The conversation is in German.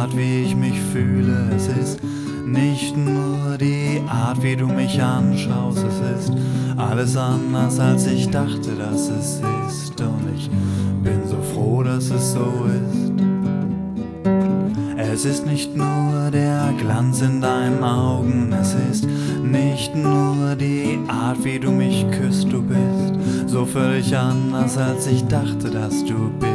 Art, wie ich mich fühle. Es ist nicht nur die Art, wie du mich anschaust. Es ist alles anders, als ich dachte, dass es ist. Und ich bin so froh, dass es so ist. Es ist nicht nur der Glanz in deinen Augen. Es ist nicht nur die Art, wie du mich küsst. Du bist so völlig anders, als ich dachte, dass du bist.